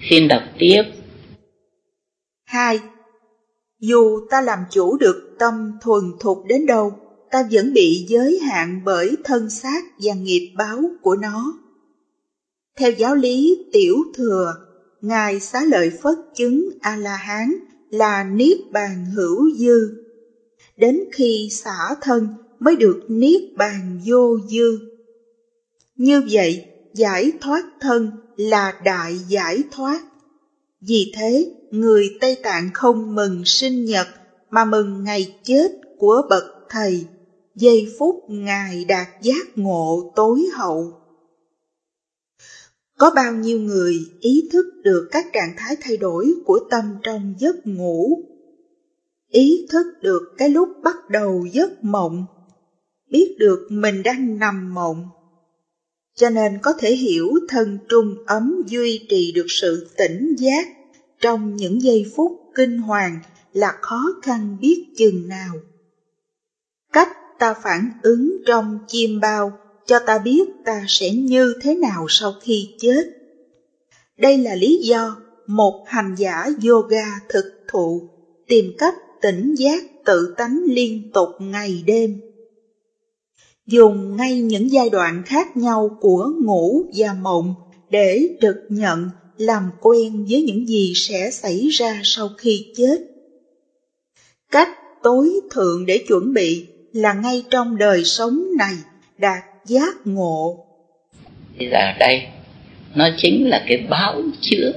Xin đọc tiếp. 2. Dù ta làm chủ được tâm thuần thục đến đâu, ta vẫn bị giới hạn bởi thân xác và nghiệp báo của nó. Theo giáo lý Tiểu Thừa, Ngài Xá Lợi Phất chứng A-la-hán là Niết Bàn hữu dư. Đến khi xả thân mới được Niết Bàn vô dư. Như vậy, giải thoát thân là đại giải thoát. Vì thế, người Tây Tạng không mừng sinh nhật mà mừng ngày chết của bậc thầy, giây phút Ngài đạt giác ngộ tối hậu. Có bao nhiêu người ý thức được các trạng thái thay đổi của tâm trong giấc ngủ, ý thức được cái lúc bắt đầu giấc mộng, biết được mình đang nằm mộng, cho nên có thể hiểu thân trung ấm duy trì được sự tỉnh giác trong những giây phút kinh hoàng là khó khăn biết chừng nào. Cách ta phản ứng trong chiêm bao cho ta biết ta sẽ như thế nào sau khi chết. Đây là lý do một hành giả yoga thực thụ tìm cách tỉnh giác tự tánh liên tục ngày đêm. Dùng ngay những giai đoạn khác nhau của ngủ và mộng để trực nhận, làm quen với những gì sẽ xảy ra sau khi chết. Cách tối thượng để chuẩn bị là ngay trong đời sống này đạt giác ngộ. Bây giờ đây, nó chính là cái báo chướng.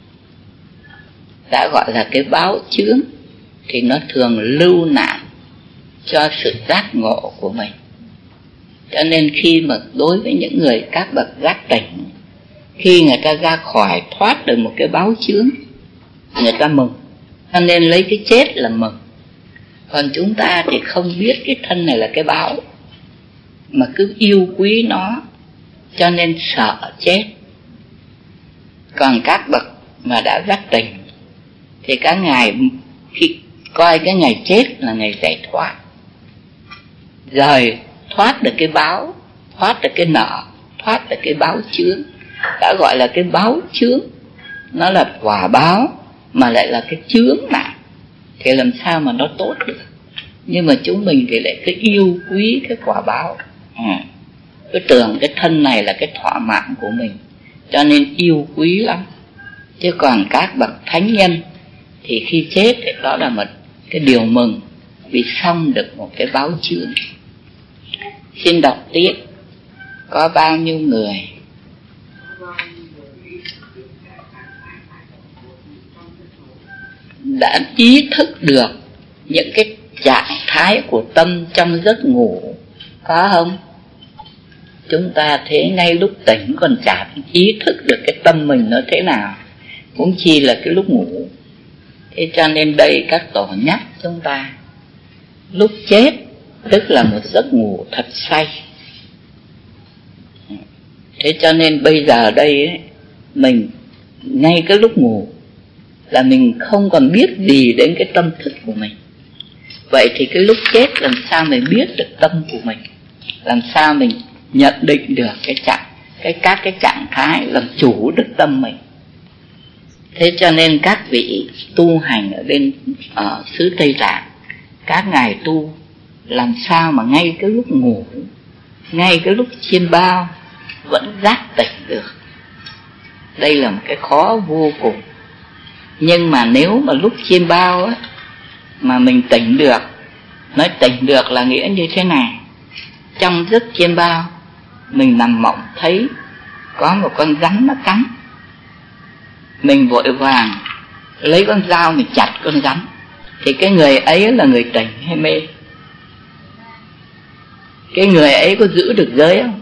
Đã gọi là cái báo chướng thì nó thường lưu nạn cho sự giác ngộ của mình. Cho nên khi mà đối với những người các bậc giác tỉnh, khi người ta ra khỏi thoát được một cái báo chướng, người ta mừng. Cho nên lấy cái chết là mừng. Còn chúng ta thì không biết cái thân này là cái báo, mà cứ yêu quý nó, cho nên sợ chết. Còn các bậc mà đã giác tỉnh thì các ngài khi coi cái ngày chết là ngày giải thoát, rời thoát được cái báo, thoát được cái nợ, thoát được cái báo chướng. Đã gọi là cái báo chướng, nó là quả báo mà lại là cái chướng mà, thì làm sao mà nó tốt được. Nhưng mà chúng mình thì lại cứ yêu quý cái quả báo, cứ tưởng cái thân này là cái thỏa mãn của mình, cho nên yêu quý lắm. Chứ còn các bậc thánh nhân thì khi chết thì đó là một cái điều mừng, vì xong được một cái báo chướng. Xin đọc tiếp. Có bao nhiêu người đã ý thức được những cái trạng thái của tâm trong giấc ngủ, có không? Chúng ta thấy ngay lúc tỉnh còn chả ý thức được cái tâm mình nó thế nào, cũng chi là cái lúc ngủ. Thế cho nên đây các tổ nhắc chúng ta, lúc chết tức là một giấc ngủ thật say. Thế cho nên bây giờ đây ấy, mình ngay cái lúc ngủ là mình không còn biết gì đến cái tâm thức của mình. Vậy thì cái lúc chết làm sao mình biết được tâm của mình, làm sao mình nhận định được các cái trạng thái, làm chủ được tâm mình. Thế cho nên các vị tu hành ở xứ Tây Tạng, các ngài tu làm sao mà ngay cái lúc ngủ, ngay cái lúc chiêm bao vẫn giác tỉnh được. Đây là một cái khó vô cùng. Nhưng mà nếu mà lúc chiêm bao á, mà mình tỉnh được, nói tỉnh được là nghĩa như thế này. Trong giấc chiêm bao, mình nằm mộng thấy có một con rắn nó cắn, mình vội vàng lấy con dao mình chặt con rắn, thì cái người ấy là người tỉnh hay mê? Cái người ấy có giữ được giới không?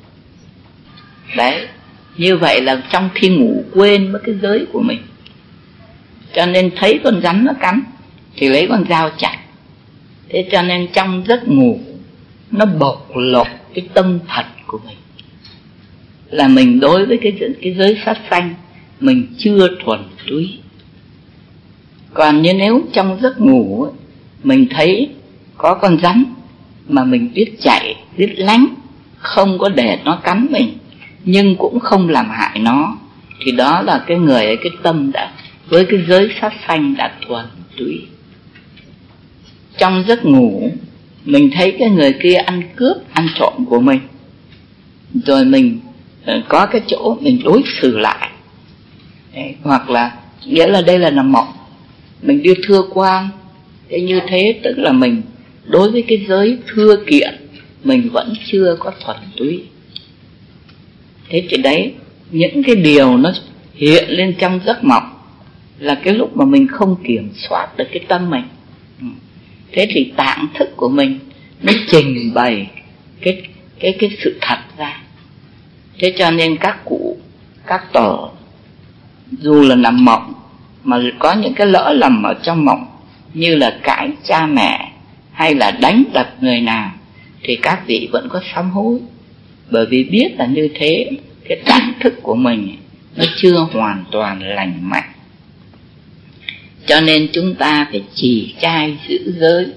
Đấy, như vậy là trong khi ngủ quên mất cái giới của mình. Cho nên thấy con rắn nó cắn thì lấy con dao chặt. Thế cho nên trong giấc ngủ nó bộc lộ cái tâm thật của mình, là mình đối với cái giới sát sanh mình chưa thuần túy. Còn như nếu trong giấc ngủ mình thấy có con rắn mà mình biết chạy, biết lánh, không có để nó cắn mình, nhưng cũng không làm hại nó, thì đó là cái người ấy, cái tâm đã với cái giới sát sanh đã thuần túy. Trong giấc ngủ mình thấy cái người kia ăn cướp, ăn trộm của mình, rồi mình có cái chỗ mình đối xử lại. Đấy, hoặc là nghĩa là đây là nằm mộng, mình đi thưa quan, thế như thế tức là mình đối với cái giới thưa kiện mình vẫn chưa có thuần túy. Thế thì đấy, những cái điều nó hiện lên trong giấc mộng là cái lúc mà mình không kiểm soát được cái tâm mình. Thế thì tạng thức của mình nó trình bày cái sự thật ra. Thế cho nên các cụ, các tổ dù là nằm mộng mà có những cái lỡ lầm ở trong mộng, như là cãi cha mẹ hay là đánh đập người nào, thì các vị vẫn có sám hối, bởi vì biết là như thế cái tạng thức của mình nó chưa hoàn toàn lành mạnh. Cho nên chúng ta phải trì trai giữ giới,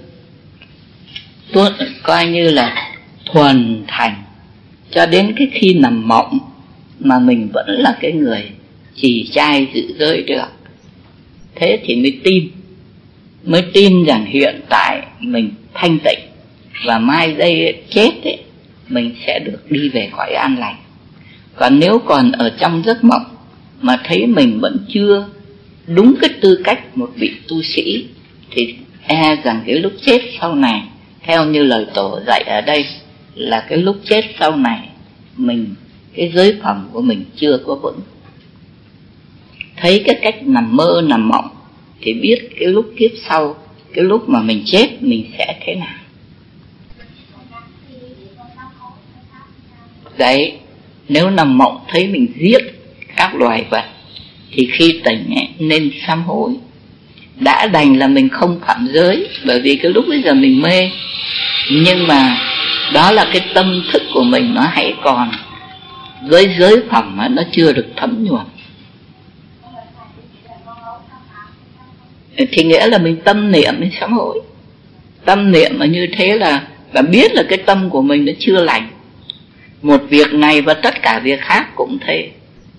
coi như là thuần thành, cho đến cái khi nằm mộng mà mình vẫn là cái người trì trai giữ giới được. Thế thì mới tin rằng hiện tại mình thanh tịnh, và mai đây chết ấy, mình sẽ được đi về cõi an lành. Còn nếu còn ở trong giấc mộng mà thấy mình vẫn chưa đúng cái tư cách một vị tu sĩ, thì e rằng cái lúc chết sau này, theo như lời tổ dạy ở đây, là cái lúc chết sau này mình, cái giới phẩm của mình chưa có vững. Thấy cái cách nằm mơ nằm mộng thì biết cái lúc kiếp sau, cái lúc mà mình chết mình sẽ thế nào. Đấy, nếu nằm mộng thấy mình giết các loài vật thì khi tỉnh ấy, nên sám hối. Đã đành là mình không phạm giới, bởi vì cái lúc bây giờ mình mê, nhưng mà đó là cái tâm thức của mình nó hãy còn với giới phẩm mà nó chưa được thấm nhuần. Thì nghĩa là mình tâm niệm mình sám hối. Tâm niệm mà như thế là biết là cái tâm của mình nó chưa lành. Một việc này và tất cả việc khác cũng thế.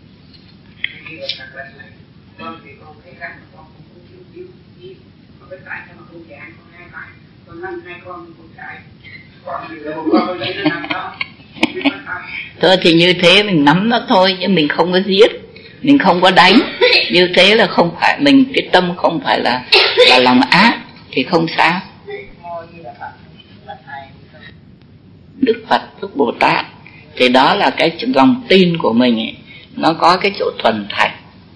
Thôi thì như thế mình nắm nó thôi, nhưng mình không có giết, mình không có đánh. Như thế là không phải mình, cái tâm không phải là lòng ác thì không sao. Đức Phật, Đức Bồ Tát thì đó là cái lòng tin của mình ấy, nó có cái chỗ thuần thành.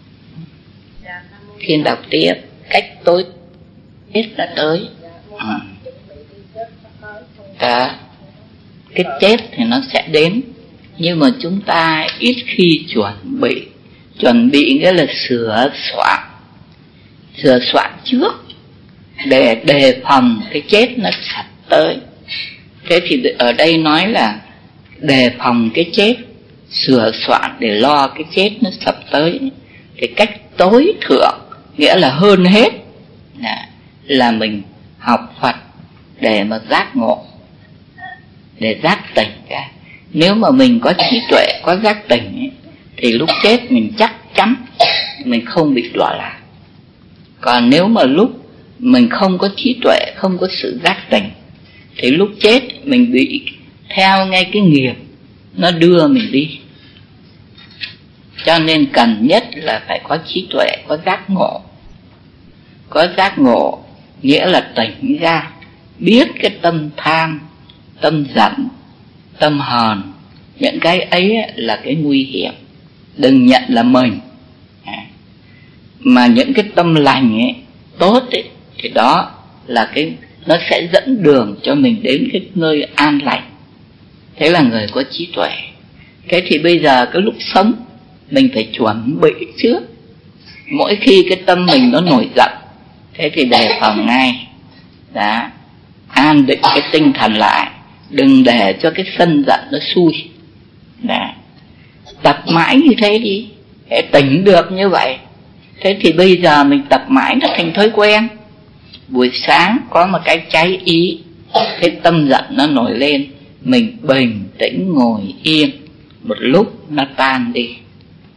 Khi đọc tiếp, cách tối chết đã tới. Cái chết thì nó sẽ đến, nhưng mà chúng ta ít khi chuẩn bị nghĩa là sửa soạn trước để đề phòng cái chết nó sắp tới. Thế thì ở đây nói là đề phòng cái chết, sửa soạn để lo cái chết nó sắp tới. Thì cách tối thượng nghĩa là hơn hết là mình học Phật để mà giác ngộ, để giác tỉnh ra. Nếu mà mình có trí tuệ, có giác tỉnh ấy, thì lúc chết mình chắc chắn mình không bị đọa lạc. Còn nếu mà lúc mình không có trí tuệ, không có sự giác tỉnh, thì lúc chết mình bị theo ngay cái nghiệp nó đưa mình đi. Cho nên cần nhất là phải có trí tuệ, có giác ngộ. Có giác ngộ nghĩa là tỉnh ra, biết cái tâm tham, tâm giận, tâm hờn, những cái ấy là cái nguy hiểm, đừng nhận là mình. Mà những cái tâm lành ấy, tốt ấy, thì đó là cái nó sẽ dẫn đường cho mình đến cái nơi an lành. Thế là người có trí tuệ. Thế thì bây giờ cái lúc sống mình phải chuẩn bị trước. Mỗi khi cái tâm mình nó nổi giận, thế thì đề phòng ngay. Đó, an định cái tinh thần lại, đừng để cho cái sân giận nó xui. Đó, tập mãi như thế đi để tỉnh được như vậy. Thế thì bây giờ mình tập mãi nó thành thói quen. Buổi sáng có một cái cháy ý, cái tâm giận nó nổi lên, mình bình tĩnh ngồi yên, một lúc nó tan đi.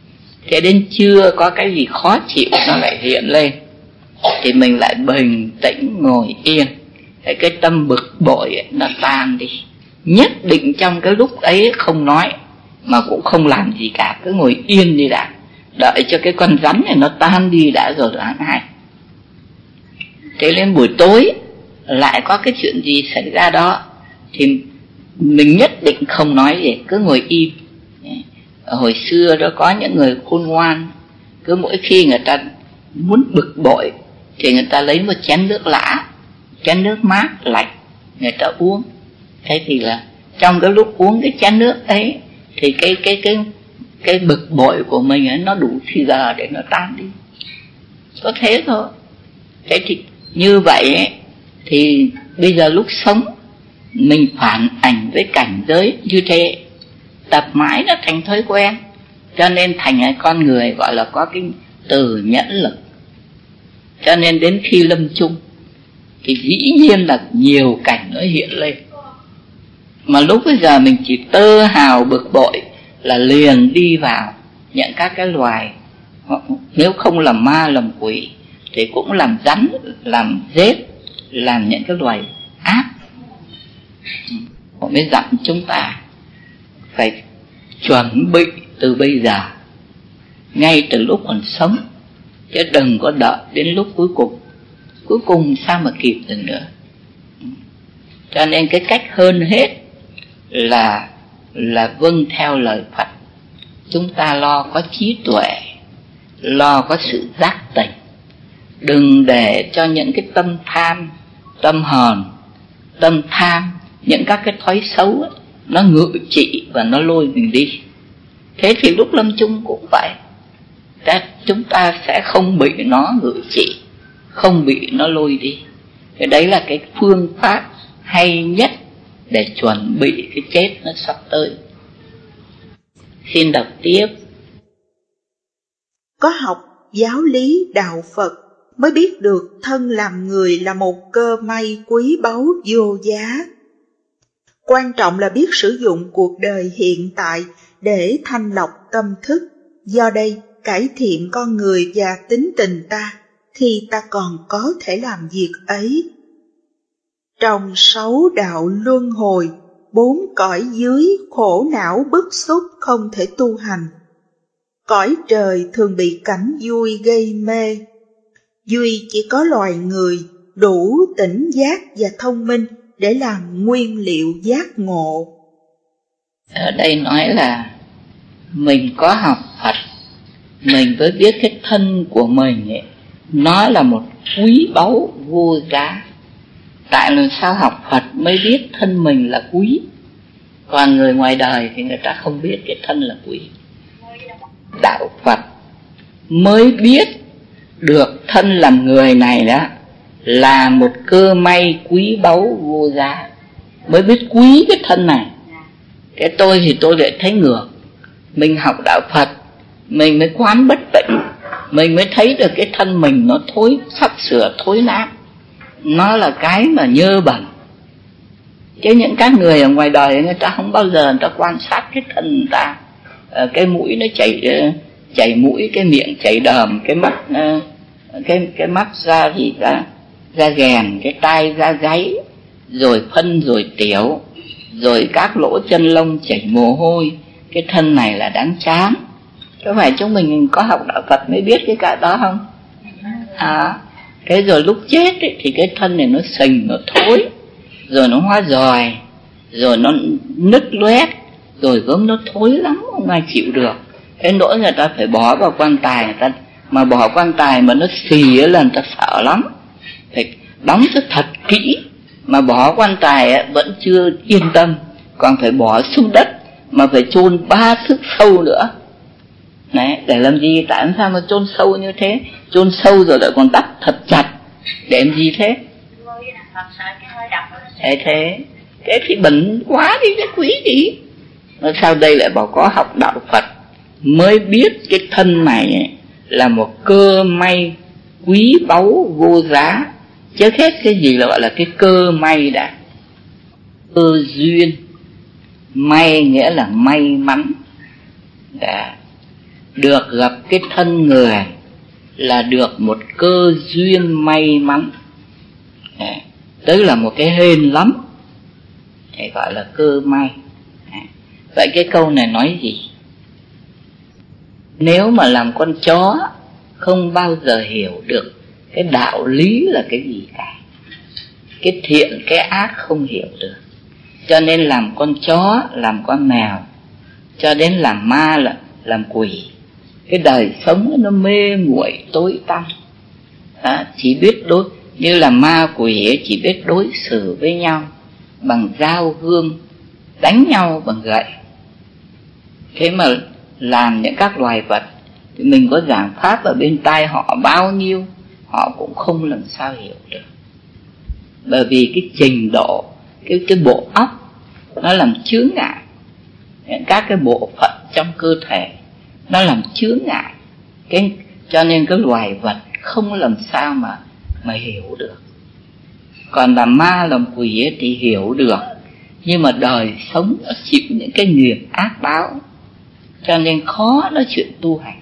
Thế đến trưa có cái gì khó chịu nó lại hiện lên, thì mình lại bình tĩnh ngồi yên, để cái tâm bực bội ấy, nó tan đi. Nhất định trong cái lúc ấy không nói, mà cũng không làm gì cả, cứ ngồi yên đi đã, đợi cho cái con rắn này nó tan đi đã rồi hãng hay. Thế đến buổi tối lại có cái chuyện gì xảy ra đó, thì mình nhất định không nói gì, cứ ngồi im. Hồi xưa đó có những người khôn ngoan, cứ mỗi khi người ta muốn bực bội thì người ta lấy một chén nước lã, chén nước mát lạnh, người ta uống. Thế thì là trong cái lúc uống cái chén nước ấy thì cái bực bội của mình ấy, nó đủ thì giờ để nó tan đi. Có thế thôi. Thế thì như vậy ấy, thì bây giờ lúc sống mình phản ảnh với cảnh giới như thế, tập mãi nó thành thói quen, cho nên thành cái con người gọi là có cái từ nhẫn lực. Cho nên đến khi lâm chung thì dĩ nhiên là nhiều cảnh nó hiện lên, mà lúc bây giờ mình chỉ tơ hào bực bội là liền đi vào những các cái loài, nếu không làm ma làm quỷ thì cũng làm rắn, làm rết, làm những cái loài ác. Họ mới dặn chúng ta phải chuẩn bị từ bây giờ, ngay từ lúc còn sống, chứ đừng có đợi đến lúc cuối cùng. Cuối cùng sao mà kịp được nữa. Cho nên cái cách hơn hết là vâng theo lời Phật. Chúng ta lo có trí tuệ, lo có sự giác tỉnh, đừng để cho những cái tâm tham, tâm hờn, tâm tham, những các cái thói xấu ấy, nó ngự trị và nó lôi mình đi. Thế thì lúc lâm chung cũng vậy, chúng ta sẽ không bị nó ngự trị, không bị nó lôi đi. Thế đấy là cái phương pháp hay nhất để chuẩn bị cái chết nó sắp tới. Xin đọc tiếp. Có học giáo lý đạo Phật mới biết được thân làm người là một cơ may quý báu vô giá. Quan trọng là biết sử dụng cuộc đời hiện tại để thanh lọc tâm thức, do đây cải thiện con người và tính tình ta, thì ta còn có thể làm việc ấy. Trong 6 đạo luân hồi, 4 cõi dưới khổ não bức xúc không thể tu hành. Cõi trời thường bị cảnh vui gây mê. Duy chỉ có loài người đủ tỉnh giác và thông minh để làm nguyên liệu giác ngộ. Ở đây nói là mình có học Phật, mình mới biết cái thân của mình ấy, nó là một quý báu vô giá. Tại làm sao học Phật mới biết thân mình là quý, còn người ngoài đời thì người ta không biết cái thân là quý. Đạo Phật mới biết được thân làm người này đó là một cơ may quý báu vô giá, mới biết quý cái thân này. Cái tôi thì tôi lại thấy ngược. Mình học đạo Phật, mình mới quán bất tịnh, mình mới thấy được cái thân mình nó thối, sắp sửa thối nát, nó là cái mà nhơ bẩn. Chứ những các người ở ngoài đời người ta không bao giờ người ta quan sát cái thân người ta. Cái mũi nó chảy mũi, cái miệng chảy đờm, cái mắt cái mắt ra thì ra ghèn, cái tai ra gáy, rồi phân rồi tiểu, rồi các lỗ chân lông chảy mồ hôi. Cái thân này là đáng chán. Có phải chúng mình có học đạo Phật mới biết cái cả đó không? Cái rồi lúc chết ấy, thì cái thân này nó sình, nó thối, rồi nó hóa giòi, rồi nó nứt loét, rồi gớm nó thối lắm, không ai chịu được. Cái nỗi người ta phải bỏ vào quan tài, người ta mà bỏ quan tài mà nó xì là người ta sợ lắm, phải đóng rất thật kỹ. Mà bỏ quan tài ấy, vẫn chưa yên tâm, còn phải bỏ xuống đất, mà phải chôn 3 thước sâu nữa. Đấy, để làm gì? Tại sao mà chôn sâu như thế? Chôn sâu rồi lại còn đắp thật chặt, để làm gì thế? Thế thì bẩn quá đi, cái quý gì? Mà sao đây lại bảo có học đạo Phật mới biết cái thân này ấy, là một cơ may quý báu vô giá. Trước hết cái gì là gọi là cái cơ may đã? Cơ duyên. May nghĩa là may mắn đã. được gặp cái thân người là được một cơ duyên may mắn, tức là một cái hên lắm, thì gọi là cơ may. Vậy cái câu này nói gì? Nếu mà làm con chó không bao giờ hiểu được cái đạo lý là cái gì cả, cái thiện cái ác không hiểu được, cho nên làm con chó, làm con mèo, cho đến làm ma, là làm quỷ. Cái đời sống nó mê muội tối tăm, chỉ biết như là ma quỷ ấy, chỉ biết đối xử với nhau bằng dao gươm, đánh nhau bằng gậy. Thế mà làm những các loài vật thì mình có giảng pháp ở bên tai họ bao nhiêu, họ cũng không làm sao hiểu được. Bởi vì cái trình độ, cái bộ óc nó làm chướng ngại, các cái bộ phận trong cơ thể nó làm chướng ngại, cho nên cái loài vật không làm sao mà hiểu được. Còn làm ma làm quỷ ấy thì hiểu được, nhưng mà đời sống nó chịu những cái nghiệp ác báo, cho nên khó nói chuyện tu hành.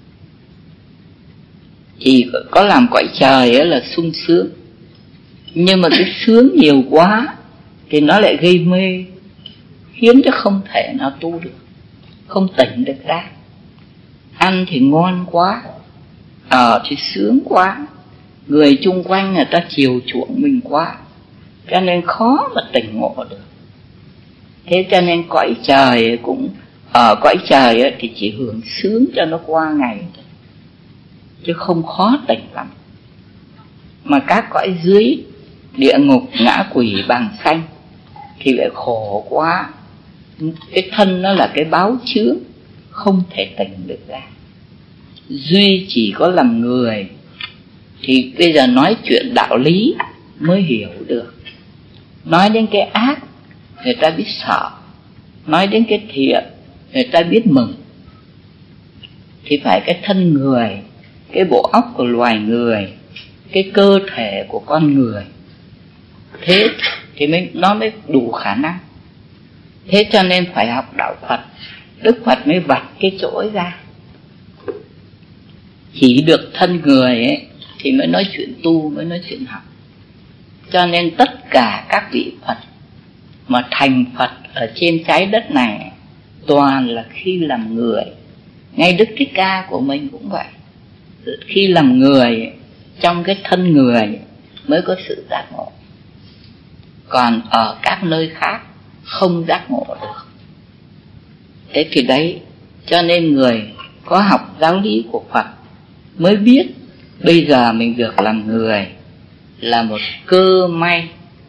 Chỉ có làm cõi trời ấy là sung sướng, nhưng mà cái sướng nhiều quá thì nó lại gây mê, khiến cho không thể nào tu được, không tỉnh được ra. Ăn thì ngon quá, ở thì sướng quá, người chung quanh người ta chiều chuộng mình quá, cho nên khó mà tỉnh ngộ được. Thế cho nên cõi trời cũng, ở cõi trời ấy thì chỉ hưởng sướng cho nó qua ngày thôi, chứ không khó tỉnh lắm. Mà các cõi dưới, địa ngục, ngã quỷ, bàng sanh thì lại khổ quá. Cái thân nó là cái báo chướng, không thể tỉnh được ra. Duy chỉ có làm người thì bây giờ nói chuyện đạo lý mới hiểu được. Nói đến cái ác người ta biết sợ, nói đến cái thiện người ta biết mừng. Thì phải cái thân người, cái bộ óc của loài người, cái cơ thể của con người, thế thì nó mới đủ khả năng. Thế cho nên phải học đạo Phật, Đức Phật mới vạch cái chỗ ấy ra. Chỉ được thân người ấy thì mới nói chuyện tu, mới nói chuyện học. Cho nên tất cả các vị Phật mà thành Phật ở trên trái đất này toàn là khi làm người. Ngay Đức Thích Ca của mình cũng vậy. Khi làm người, trong cái thân người mới có sự giác ngộ. Còn ở các nơi khác không giác ngộ được. Thế thì đấy, cho nên người có học giáo lý của Phật mới biết bây giờ mình được làm người là một cơ may,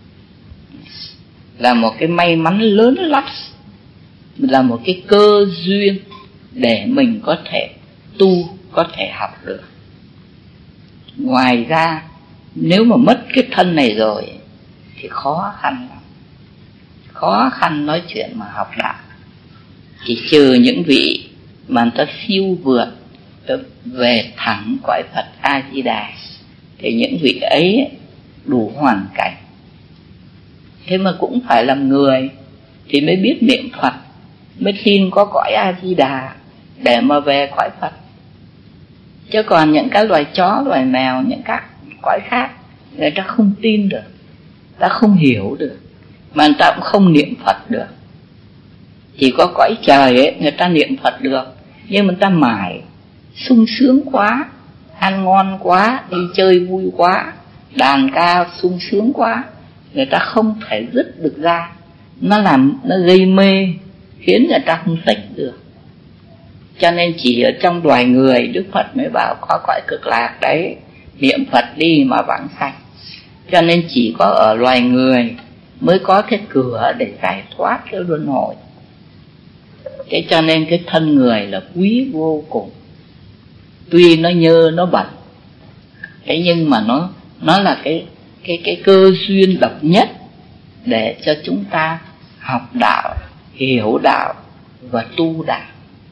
là một cái may mắn lớn lắm, là một cái cơ duyên để mình có thể tu, có thể học được. Ngoài ra nếu mà mất cái thân này rồi thì khó khăn lắm, khó khăn nói chuyện mà học đạo. Chỉ trừ những vị mà người ta siêu vượt về thẳng cõi Phật A Di Đà thì những vị ấy đủ hoàn cảnh. Thế mà cũng phải làm người thì mới biết niệm Phật, mới tin có cõi A Di Đà để mà về cõi Phật. Chứ còn những cái loài chó, loài mèo, những các cõi khác người ta không tin được, ta không hiểu được, mà người ta cũng không niệm Phật được. Chỉ có cõi trời ấy người ta niệm Phật được, nhưng mà người ta mải sung sướng quá, ăn ngon quá, đi chơi vui quá, đàn ca sung sướng quá, người ta không thể dứt được ra. Nó gây mê, khiến người ta không tỉnh được. Cho nên chỉ ở trong loài người Đức Phật mới bảo có cõi cực lạc đấy, niệm Phật đi mà vãng sanh. Cho nên chỉ có ở loài người mới có cái cửa để giải thoát cái luân hồi. Thế cho nên cái thân người là quý vô cùng. Tuy nó nhơ, nó bẩn, thế nhưng mà nó là cái cơ duyên độc nhất để cho chúng ta học đạo, hiểu đạo và tu đạo.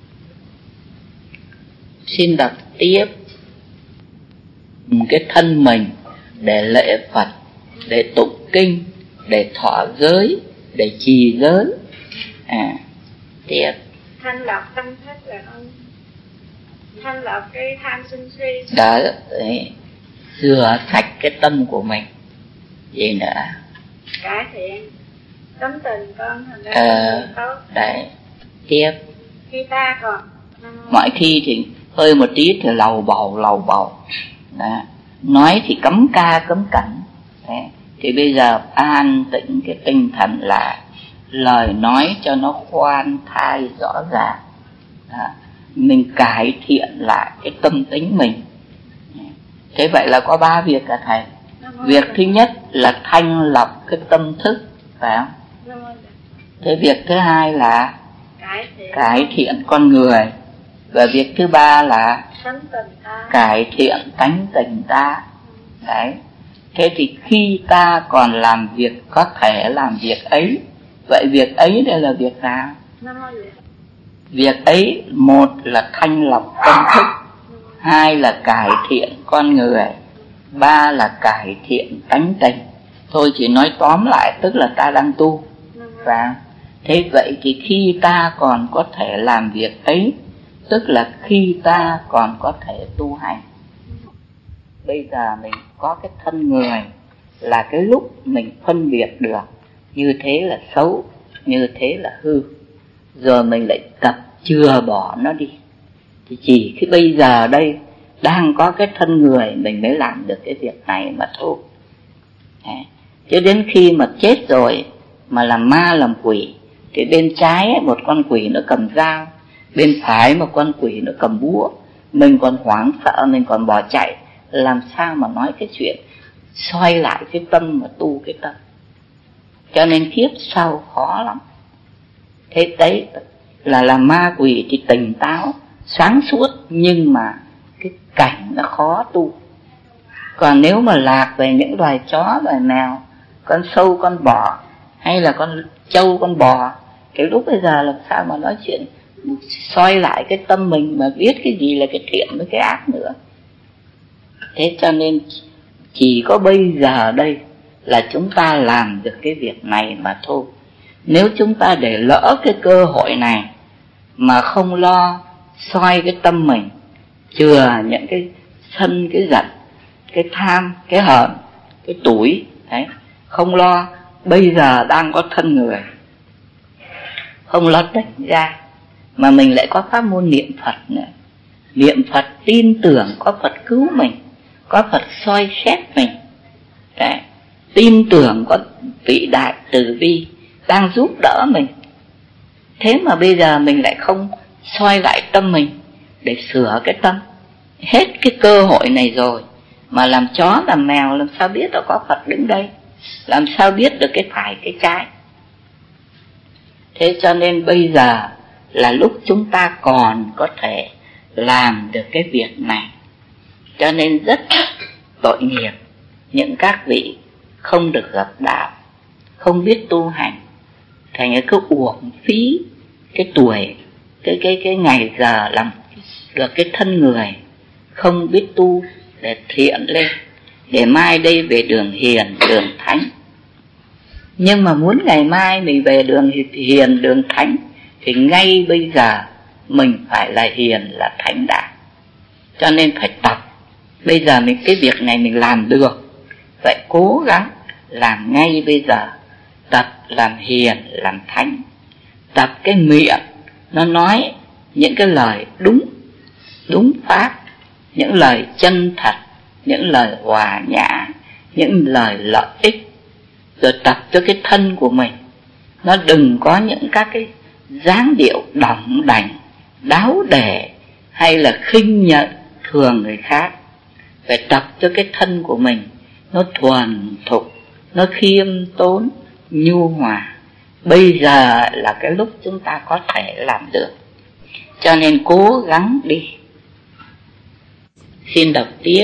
Xin đọc tiếp. Cái thân mình để lễ Phật, để tụng kinh, để thọ giới, để trì giới. Tiếp. Thanh lọc tâm thức là thanh lọc cái tham sân si. Đấy, rửa sạch cái tâm của mình. Gì nữa? Cải thiện tấm tình con thành ra tốt. Đấy, tiếp. Khi ta còn mọi khi thì hơi một tí thì lầu bầu. Đấy. Nói thì cấm ca cấm cẩn. Đấy. Thì bây giờ an tĩnh cái tinh thần là lời nói cho nó khoan thai rõ ràng. Đó. Mình cải thiện lại cái tâm tính mình. Thế vậy là có 3 việc cả thầy. Việc thứ nhất là thanh lọc cái tâm thức, phải không? Thế việc thứ hai là cải thiện con người. Và việc thứ ba là cải thiện tánh tình ta. Đấy. Thế thì khi ta còn làm việc có thể làm việc ấy, vậy việc ấy đây là việc nào? Việc ấy, một là thanh lọc tâm thức, hai là cải thiện con người, ba là cải thiện tánh tình. Thôi chỉ nói tóm lại tức là ta đang tu. Và thế vậy thì khi ta còn có thể làm việc ấy, tức là khi ta còn có thể tu hành. Bây giờ mình có cái thân người là cái lúc mình phân biệt được như thế là xấu, như thế là hư, rồi mình lại tập chừa bỏ nó đi. Thì chỉ khi bây giờ đây đang có cái thân người mình mới làm được cái việc này mà thôi. Chứ đến khi mà chết rồi mà làm ma làm quỷ, thì bên trái một con quỷ nó cầm dao, bên phải một con quỷ nó cầm búa, mình còn hoảng sợ, mình còn bỏ chạy, làm sao mà nói cái chuyện xoay lại cái tâm mà tu cái tâm. Cho nên kiếp sau khó lắm. Thế đấy là làm ma quỷ thì tỉnh táo, sáng suốt, nhưng mà cái cảnh nó khó tu. Còn nếu mà lạc về những loài chó, loài mèo, con sâu, con bò, hay là con trâu, con bò, cái lúc bây giờ làm sao mà nói chuyện soi lại cái tâm mình mà biết cái gì là cái thiện với cái ác nữa. Thế cho nên chỉ có bây giờ đây là chúng ta làm được cái việc này mà thôi. Nếu chúng ta để lỡ cái cơ hội này mà không lo soi cái tâm mình, chừa những cái sân, cái giận, cái tham, cái hờn, cái tủi, đấy, không lo, bây giờ đang có thân người, không lo tách ra, mà mình lại có pháp môn niệm Phật nữa. Niệm Phật tin tưởng có Phật cứu mình, có Phật soi xét mình. Đấy. Tin tưởng có vị đại từ bi đang giúp đỡ mình. Thế mà bây giờ mình lại không soi lại tâm mình để sửa cái tâm. Hết cái cơ hội này rồi mà làm chó làm mèo, làm sao biết là có Phật đứng đây, làm sao biết được cái phải cái trái. Thế cho nên bây giờ là lúc chúng ta còn có thể làm được cái việc này. Cho nên rất tội nghiệp những các vị không được gặp đạo, không biết tu hành, thành ra cứ uổng phí cái tuổi, cái ngày giờ làm được cái thân người, không biết tu để thiện lên, để mai đây về đường hiền, đường thánh. Nhưng mà muốn ngày mai mình về đường hiền, đường thánh thì ngay bây giờ mình phải là hiền, là thánh đã. Cho nên phải tập. Bây giờ mình cái việc này mình làm được, vậy cố gắng làm ngay bây giờ. Tập làm hiền, làm thánh. Tập cái miệng nó nói những cái lời đúng pháp, những lời chân thật, những lời hòa nhã, những lời lợi ích. Rồi tập cho cái thân của mình nó đừng có những các cái dáng điệu đỏng đảnh, đáo để, hay là khinh nhận thường người khác. Phải tập cho cái thân của mình nó thuần thục, nó khiêm tốn, nhu hòa. Bây giờ là cái lúc chúng ta có thể làm được. Cho nên cố gắng đi. Xin đọc tiếp.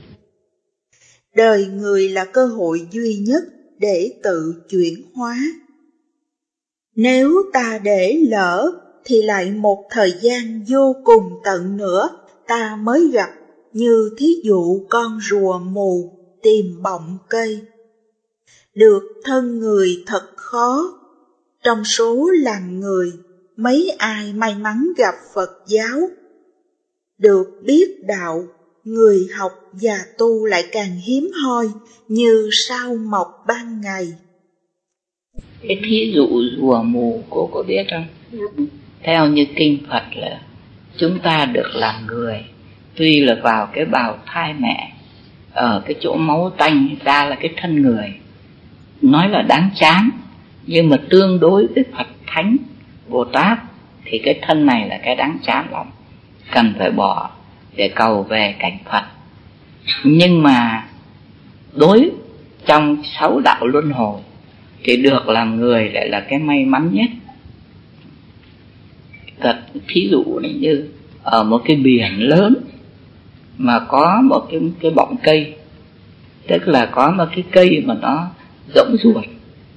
Đời người là cơ hội duy nhất để tự chuyển hóa. Nếu ta để lỡ thì lại một thời gian vô cùng tận nữa ta mới gặp, như thí dụ con rùa mù tìm bọng cây. Được thân người thật khó, trong số làm người mấy ai may mắn gặp Phật giáo. được biết đạo, người học và tu lại càng hiếm hoi như sao mọc ban ngày. Cái thí dụ rùa mù cô có biết không? Theo như kinh Phật là chúng ta được làm người, tuy là vào cái bào thai mẹ, ở cái chỗ máu tanh ra là cái thân người, nói là đáng chán, nhưng mà tương đối với Phật Thánh Bồ Tát thì cái thân này là cái đáng chán lắm, cần phải bỏ để cầu về cảnh Phật. Nhưng mà đối trong 6 đạo luân hồi thì được làm người lại là cái may mắn nhất. Thí dụ như ở một cái biển lớn mà có một cái bọng cây, tức là có một cái cây mà nó rỗng ruột.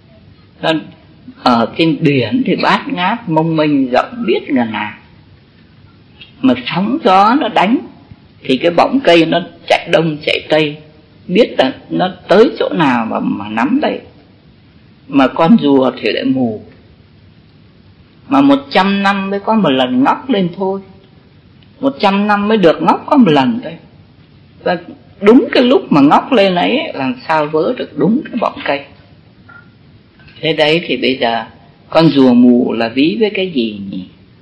Ở trên biển thì bát ngát mông mênh rộng biết ngần nào, mà sóng gió nó đánh thì cái bọng cây nó chạy đông chạy tây, biết là nó tới chỗ nào mà nắm đây. Mà con rùa thì lại mù, mà 100 năm mới có một lần ngóc lên thôi, 100 năm mới được ngóc có một lần thôi. Và đúng cái lúc mà ngóc lên ấy làm sao vớ được đúng cái bọng cây. Thế đấy thì bây giờ con rùa mù là ví với cái gì nhỉ?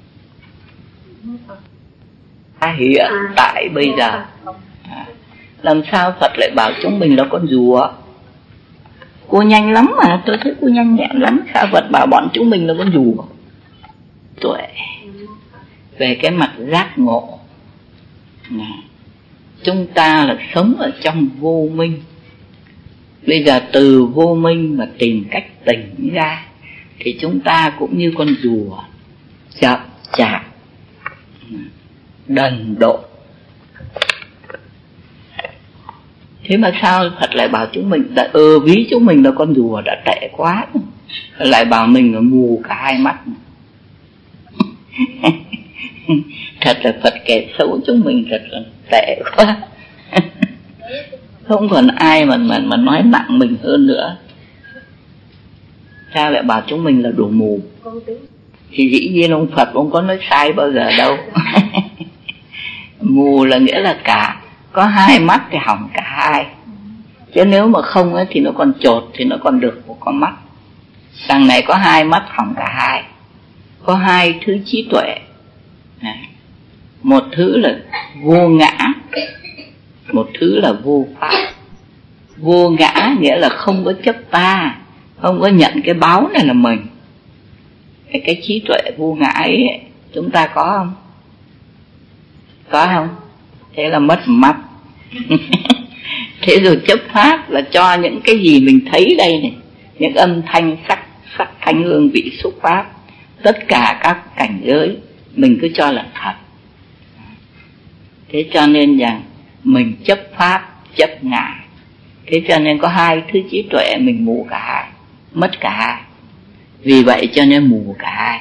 Hiện tại bây giờ làm sao Phật lại bảo chúng mình là con rùa? Cô nhanh lắm mà, tôi thấy cô nhanh nhẹn lắm. Sao Phật bảo bọn chúng mình là con rùa? Tuệ về cái mặt giác ngộ. Chúng ta là sống ở trong vô minh. Bây giờ từ vô minh mà tìm cách tỉnh ra thì chúng ta cũng như con rùa, chậm chạp, đần độn. Thế mà sao Phật lại bảo chúng mình ví chúng mình là con rùa đã tệ quá, lại bảo mình là mù cả hai mắt. Thật là Phật kể xấu chúng mình thật là tệ quá. Không còn ai mà nói nặng mình hơn nữa. Sao lại bảo chúng mình là đồ mù? Thì dĩ nhiên ông Phật không có nói sai bao giờ đâu. Mù là nghĩa là cả, có hai mắt thì hỏng cả hai. Chứ nếu mà không ấy, thì nó còn chột, thì nó còn được một con mắt. Đằng này có hai mắt hỏng cả hai. Có hai thứ trí tuệ. Một thứ là vô ngã, một thứ là vô pháp. Vô ngã nghĩa là không có chấp ta, không có nhận cái báo này là mình. Cái trí tuệ vô ngã ấy chúng ta có không? Có không? Thế là mất mắt. Thế rồi chấp pháp là cho những cái gì mình thấy đây này, những âm thanh sắc thanh hương vị xúc pháp, tất cả các cảnh giới mình cứ cho là thật. Thế cho nên rằng mình chấp pháp, chấp ngã. Thế cho nên có hai thứ trí tuệ mình mù cả hai, mất cả hai. Vì vậy cho nên mù cả hai.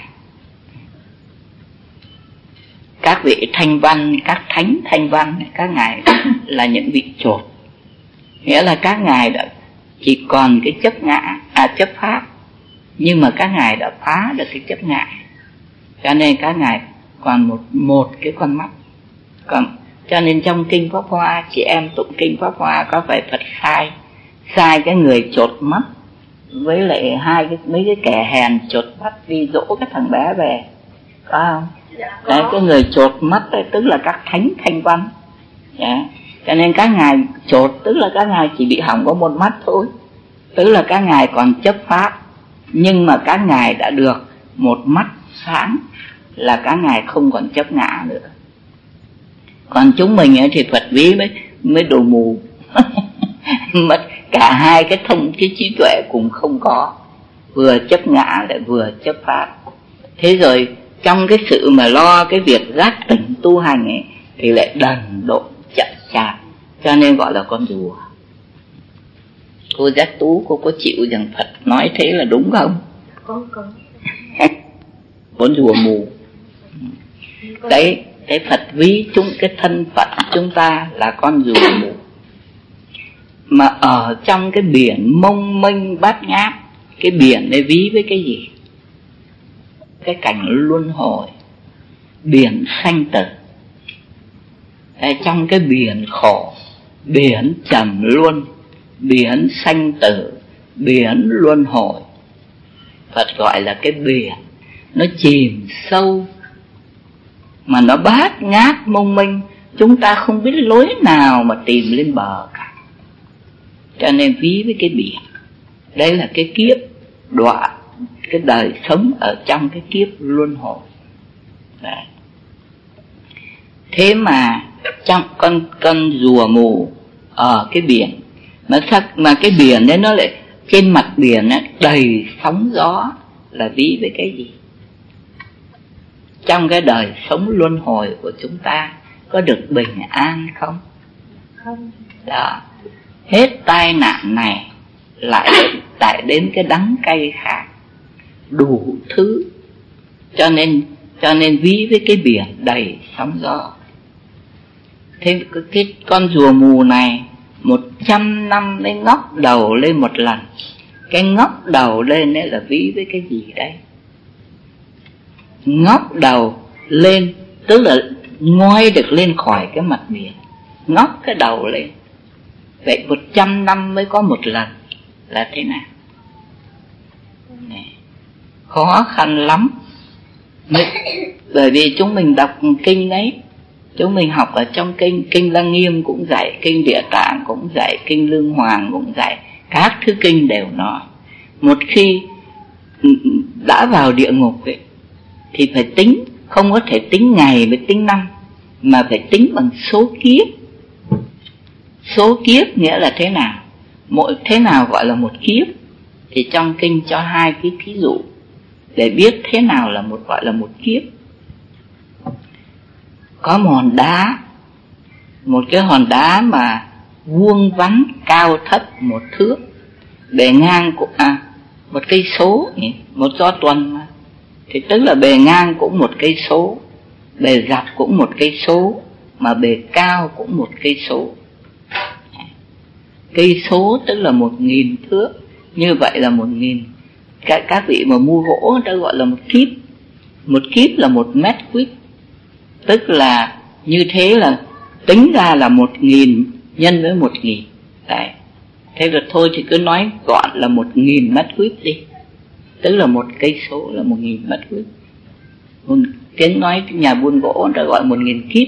Các vị thanh văn, các thánh thanh văn, các ngài là những vị chột. Nghĩa là các ngài đã chỉ còn cái chấp ngã, chấp pháp, nhưng mà các ngài đã phá được cái chấp ngã. Cho nên các ngài còn một cái con mắt. Còn cho nên trong kinh Pháp Hoa, chị em tụng kinh Pháp Hoa có phải Phật sai cái người chột mắt với lại mấy cái kẻ hèn chột mắt đi dỗ cái thằng bé về, có không? Đấy, cái người chột mắt ấy, tức là các thánh thanh văn. Đấy. Cho nên các ngài chột tức là các ngài chỉ bị hỏng có một mắt thôi, tức là các ngài còn chấp pháp, nhưng mà các ngài đã được một mắt sáng, là các ngài không còn chấp ngã nữa. Còn chúng mình ấy thì Phật ví mới đồ mù. Mất cả hai cái trí tuệ cũng không có, vừa chấp ngã lại vừa chấp pháp. Thế rồi trong cái sự mà lo cái việc giác tỉnh tu hành ấy thì lại đần độn chậm chạp, cho nên gọi là con rùa. Cô Giác Tú, cô có chịu rằng Phật nói thế là đúng không? Con Con rùa mù. Đấy, cái Phật ví cái thân phận chúng ta là con rùa mù. Mà ở trong cái biển mông mênh bát ngát, cái biển này ví với cái gì? Cái cảnh luân hồi, biển sanh tử. trong cái biển khổ, biển trầm luân, biển sanh tử, biển luân hồi. Phật gọi là cái biển nó chìm sâu mà nó bát ngát mông mênh, chúng ta không biết lối nào mà tìm lên bờ cả. Cho nên ví với cái biển, đây là cái kiếp đọa, cái đời sống ở trong cái kiếp luân hồi. Đấy. Thế mà trong con rùa mù ở cái biển, mà cái biển đấy nó lại trên mặt biển ấy, đầy sóng gió, là ví với cái gì? Trong cái đời sống luân hồi của chúng ta có được bình an không? Không. Đó, hết tai nạn này lại đến cái đắng cay khác, đủ thứ. Cho nên ví với cái biển đầy sóng gió. Thế cái con rùa mù này 100 năm mới ngóc đầu lên một lần. Cái ngóc đầu lên ấy là ví với cái gì đấy? Ngóc đầu lên tức là ngoi được lên khỏi cái mặt biển, ngóc cái đầu lên. Vậy 100 năm mới có một lần là thế nào? Khó khăn lắm. Bởi vì chúng mình đọc kinh đấy, chúng mình học ở trong kinh Lăng Nghiêm cũng dạy, kinh Địa Tạng cũng dạy, kinh Lương Hoàng cũng dạy, các thứ kinh đều nói một khi đã vào địa ngục ấy, thì phải tính, không có thể tính ngày với tính năm, mà phải tính bằng số kiếp. Số kiếp nghĩa là thế nào? Thế nào gọi là một kiếp? Thì trong kinh cho hai cái ví dụ để biết thế nào là gọi là một kiếp. Có một hòn đá, một cái hòn đá mà vuông vắn cao thấp 1 thước, bề ngang cũng một cây số, một do tuần mà, thì tức là bề ngang cũng 1 cây số, bề dọc cũng 1 cây số, mà bề cao cũng 1 cây số. Cây số tức là 1000 thước, như vậy là 1000. Các vị mà mua gỗ người ta gọi là một kíp. Một kíp là 1 mét vuông, tức là như thế là tính ra là 1000 nhân với 1000. Đấy. Thế rồi thôi thì cứ nói gọn là 1000 mét vuông đi, tức là 1 cây số là 1000 mét vuông. Tiếng nói nhà buôn gỗ người ta gọi 1000 kíp.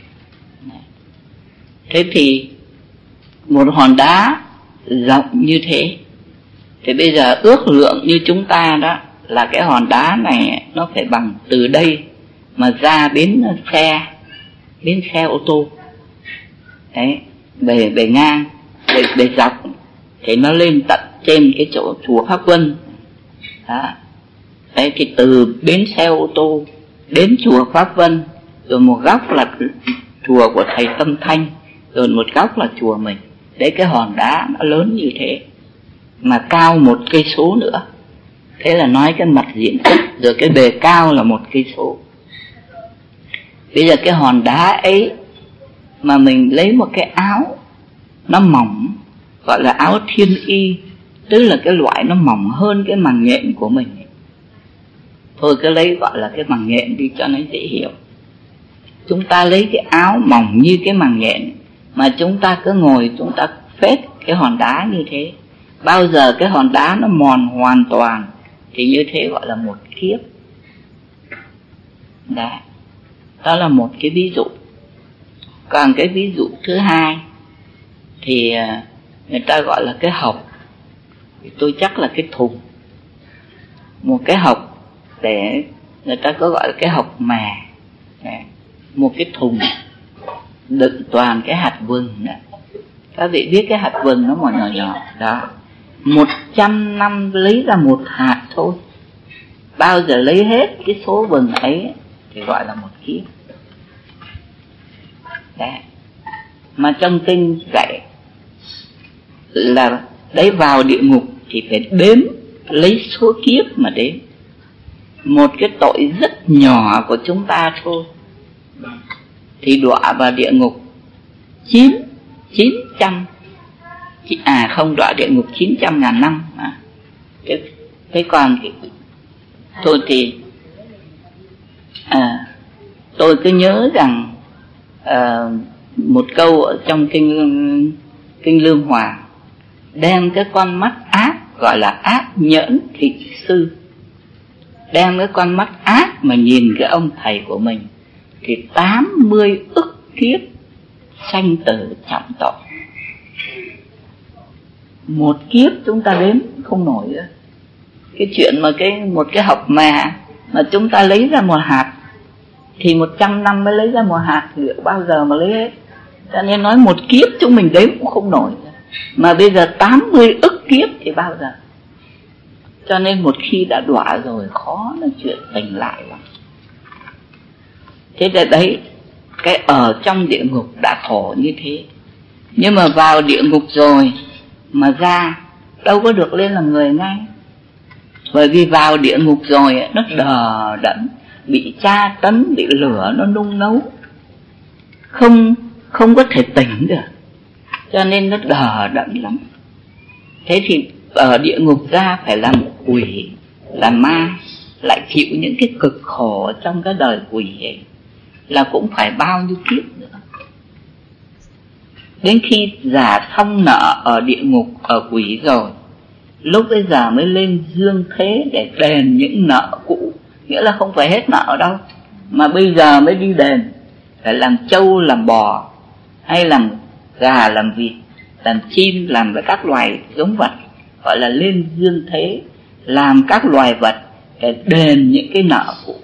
Thế thì một hòn đá rộng như thế, thì bây giờ ước lượng như chúng ta đó, là cái hòn đá này nó phải bằng từ đây mà ra bến xe ô tô. Đấy, bề ngang, bề dọc thì nó lên tận trên cái chỗ chùa Pháp Vân. Đó. Đấy, thì từ bến xe ô tô đến chùa Pháp Vân, rồi một góc là chùa của thầy Tâm Thanh, rồi một góc là chùa mình. Đấy, cái hòn đá nó lớn như thế mà cao 1 cây số nữa. Thế là nói cái mặt diện tích, rồi cái bề cao là 1 cây số. Bây giờ cái hòn đá ấy mà mình lấy một cái áo nó mỏng, gọi là áo thiên y, tức là cái loại nó mỏng hơn cái màng nhện của mình. Thôi cứ lấy gọi là cái màng nhện đi cho nó dễ hiểu. Chúng ta lấy cái áo mỏng như cái màng nhện, mà chúng ta cứ ngồi chúng ta phết cái hòn đá như thế, bao giờ cái hòn đá nó mòn hoàn toàn thì như thế gọi là 1 kiếp. Đấy. Đó là một cái ví dụ. Còn cái ví dụ thứ hai thì người ta gọi là cái hộc, thì tôi chắc là cái thùng. Một cái hộc để người ta có gọi là cái hộc mè. Một cái thùng đựng toàn cái hạt vừng đó. Các vị biết cái hạt vừng nó nhỏ nhỏ đó, 100 năm lấy ra 1 hạt thôi. Bao giờ lấy hết cái số vừng ấy thì gọi là 1 kiếp. Đấy. Mà trong kinh dạy là đấy, vào địa ngục thì phải đếm, lấy số kiếp mà đếm. Một cái tội rất nhỏ của chúng ta thôi thì đọa vào địa ngục 900, không, đọa địa ngục 900.000 năm. Thế còn thôi thì tôi cứ nhớ rằng một câu ở trong kinh Lương Hòa, đem cái con mắt ác gọi là ác nhẫn thị sư, đem cái con mắt ác mà nhìn cái ông thầy của mình thì 80 ức kiếp sanh tử trọng tội. Một kiếp chúng ta đếm không nổi nữa. Cái chuyện mà một cái hộp mà chúng ta lấy ra một hạt thì 100 năm mới lấy ra một hạt, thì bao giờ mà lấy hết. Cho nên nói một kiếp chúng mình đếm cũng không nổi, mà bây giờ 80 ức kiếp thì bao giờ. Cho nên một khi đã đọa rồi khó nói chuyện tỉnh lại lắm. Thế là đấy, cái ở trong địa ngục đã khổ như thế, nhưng mà vào địa ngục rồi mà ra đâu có được lên làm người ngay. Bởi vì vào địa ngục rồi nó đờ đẫn, bị tra tấn, bị lửa nó nung nấu, không có thể tỉnh được, cho nên nó đờ đẫn lắm. Thế thì ở địa ngục ra phải làm quỷ, làm ma, lại chịu những cái cực khổ trong cái đời quỷ ấy, là cũng phải bao nhiêu kiếp nữa. Đến khi giả xong nợ ở địa ngục, ở quỷ rồi, lúc bây giờ mới lên dương thế để đền những nợ cũ. Nghĩa là không phải hết nợ đâu, mà bây giờ mới đi đền. Phải làm trâu, làm bò, hay làm gà, làm vịt, làm chim, làm với các loài giống vật, gọi là lên dương thế, làm các loài vật để đền những cái nợ cũ.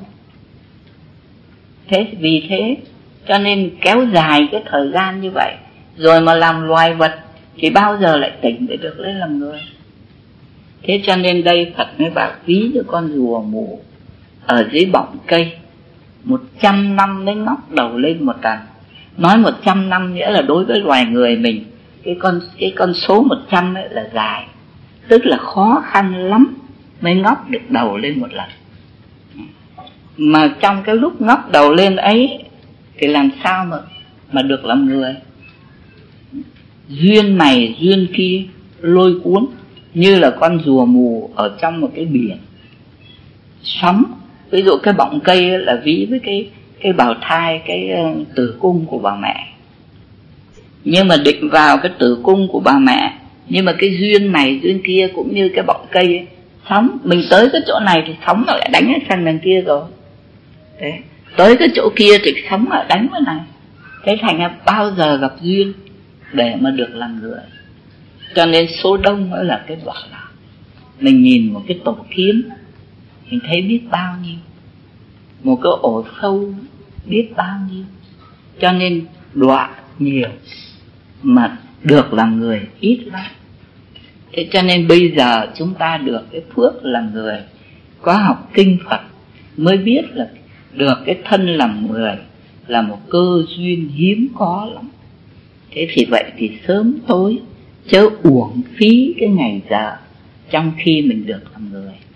Thế vì thế cho nên kéo dài cái thời gian như vậy, rồi mà làm loài vật thì bao giờ lại tỉnh để được lên làm người. Thế cho nên đây Phật mới bảo ví như con rùa mù ở dưới bọng cây, 100 năm mới ngóc đầu lên một lần. Nói 100 năm nghĩa là đối với loài người mình, cái con số 100 ấy là dài, tức là khó khăn lắm mới ngóc được đầu lên một lần. Mà trong cái lúc ngóc đầu lên ấy thì làm sao mà được làm người. Duyên này duyên kia lôi cuốn, như là con rùa mù ở trong một cái biển sóng. Ví dụ cái bọng cây là ví với cái bào thai, cái tử cung của bà mẹ. Nhưng mà định vào cái tử cung của bà mẹ, nhưng mà cái duyên này duyên kia cũng như cái bọng cây ấy, sóng. Mình tới cái chỗ này thì sóng nó lại đánh sang đằng kia rồi. Đấy. Tới cái chỗ kia thì sóng lại đánh vào này. Thế thành ra bao giờ gặp duyên để mà được làm người. Cho nên số đông nữa là cái bảo là mình nhìn một cái tổ kiến, mình thấy biết bao nhiêu, một cái ổ sâu biết bao nhiêu. Cho nên đọa nhiều mà được làm người ít lắm. Thế cho nên bây giờ chúng ta được cái phước làm người, có học kinh Phật mới biết là được cái thân làm người là một cơ duyên hiếm có lắm. Thế thì vậy thì sớm tối chớ uổng phí cái ngày giờ trong khi mình được làm người.